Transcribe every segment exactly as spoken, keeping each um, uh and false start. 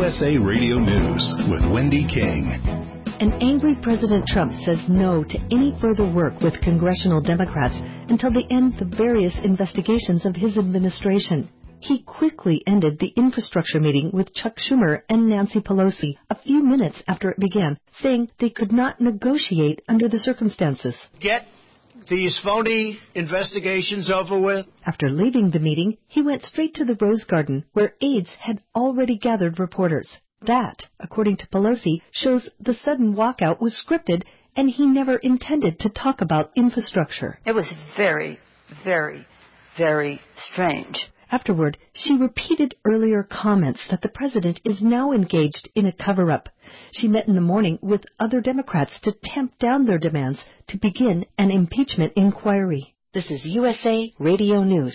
S A Radio News with Wendy King. An angry President Trump says no to any further work with congressional Democrats until the end of various investigations of his administration. He quickly ended the infrastructure meeting with Chuck Schumer and Nancy Pelosi a few minutes after it began, saying they could not negotiate under the circumstances. Get these phony investigations over with. After leaving the meeting, he went straight to the Rose Garden, where aides had already gathered reporters. That, according to Pelosi, shows the sudden walkout was scripted and he never intended to talk about infrastructure. It was very, very, very strange. Afterward, she repeated earlier comments that the president is now engaged in a cover-up. She met in the morning with other Democrats to tamp down their demands to begin an impeachment inquiry. This is U S A Radio News.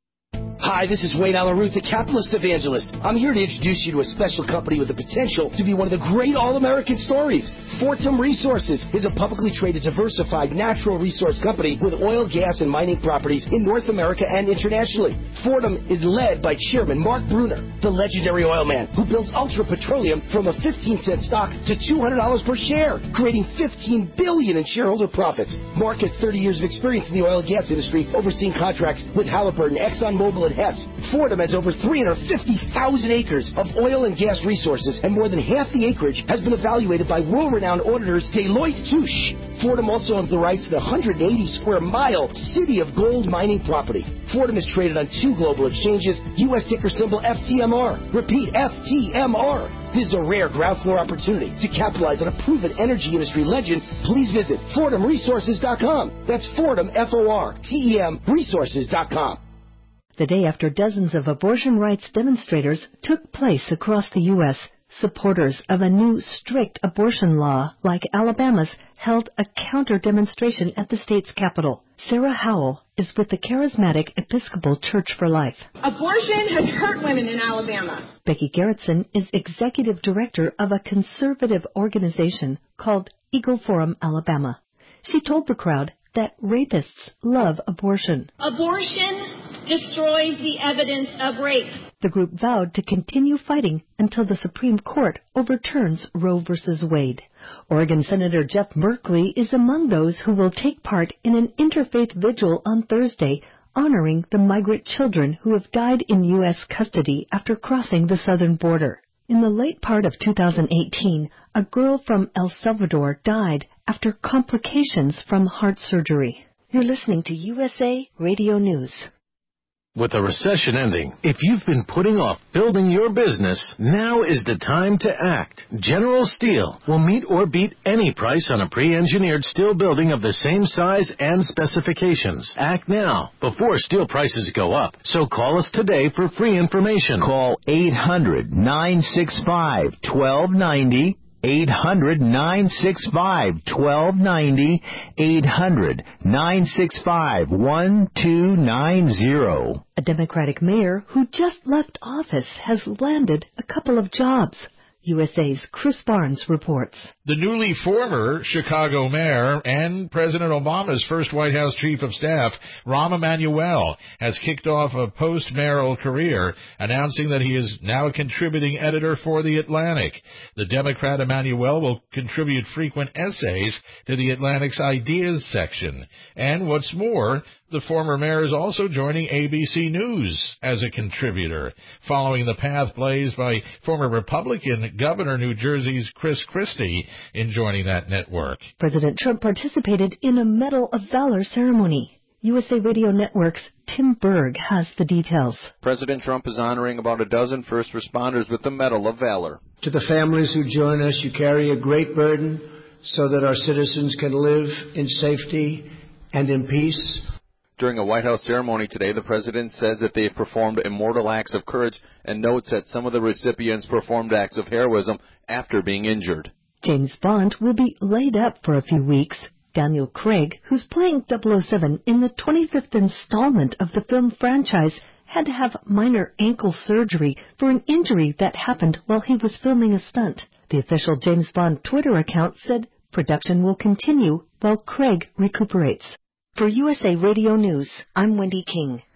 Hi, this is Wayne Alaruth, the Capitalist Evangelist. I'm here to introduce you to a special company with the potential to be one of the great all-American stories. Fortum Resources is a publicly traded, diversified natural resource company with oil, gas, and mining properties in North America and internationally. Fortum is led by Chairman Mark Brunner, the legendary oil man who builds Ultra Petroleum from a fifteen cent stock to two hundred dollars per share, creating fifteen billion dollars in shareholder profits. Mark has thirty years of experience in the oil and gas industry, overseeing contracts with Halliburton, ExxonMobil, and Hess. Fortum has over three hundred fifty thousand acres of oil and gas resources, and more than half the acreage has been evaluated by world-renowned auditors Deloitte Touche. Fortum also owns the rights to the one hundred eighty square mile City of Gold mining property. Fortum is traded on two global exchanges, U S ticker symbol F T M R. Repeat, F T M R. This is a rare ground floor opportunity to capitalize on a proven energy industry legend. Please visit Fortum Resources dot com. That's Fortum, F O R T E M, Resources dot com. The day after dozens of abortion rights demonstrators took place across the U S, supporters of a new strict abortion law like Alabama's held a counter-demonstration at the state's capital. Sarah Howell is with the Charismatic Episcopal Church for Life. Abortion has hurt women in Alabama. Becky Garrettson is executive director of a conservative organization called Eagle Forum Alabama. She told the crowd that rapists love abortion. Abortion destroys the evidence of rape. The group vowed to continue fighting until the Supreme Court overturns Roe v. Wade. Oregon Senator Jeff Merkley is among those who will take part in an interfaith vigil on Thursday honoring the migrant children who have died in U S custody after crossing the southern border. In the late part of two thousand eighteen, a girl from El Salvador died after complications from heart surgery. You're listening to U S A Radio News. With the recession ending, if you've been putting off building your business, now is the time to act. General Steel will meet or beat any price on a pre-engineered steel building of the same size and specifications. Act now, before steel prices go up. So call us today for free information. Call eight hundred, nine six five, one two nine zero. eight hundred, nine six five, one two nine zero. eight hundred, nine six five, one two nine zero. A Democratic mayor who just left office has landed a couple of jobs. U S A's Chris Barnes reports. The newly former Chicago mayor and President Obama's first White House chief of staff, Rahm Emanuel, has kicked off a post-mayoral career, announcing that he is now a contributing editor for The Atlantic. The Democrat Emanuel will contribute frequent essays to The Atlantic's Ideas section. And what's more, the former mayor is also joining A B C News as a contributor, following the path blazed by former Republican Governor New Jersey's Chris Christie in joining that network. President Trump participated in a Medal of Valor ceremony. U S A Radio Network's Tim Berg has the details. President Trump is honoring about a dozen first responders with the Medal of Valor. To the families who join us, you carry a great burden so that our citizens can live in safety and in peace. During a White House ceremony today, the president says that they performed immortal acts of courage and notes that some of the recipients performed acts of heroism after being injured. James Bond will be laid up for a few weeks. Daniel Craig, who's playing double oh seven in the twenty-fifth installment of the film franchise, had to have minor ankle surgery for an injury that happened while he was filming a stunt. The official James Bond Twitter account said production will continue while Craig recuperates. For U S A Radio News, I'm Wendy King.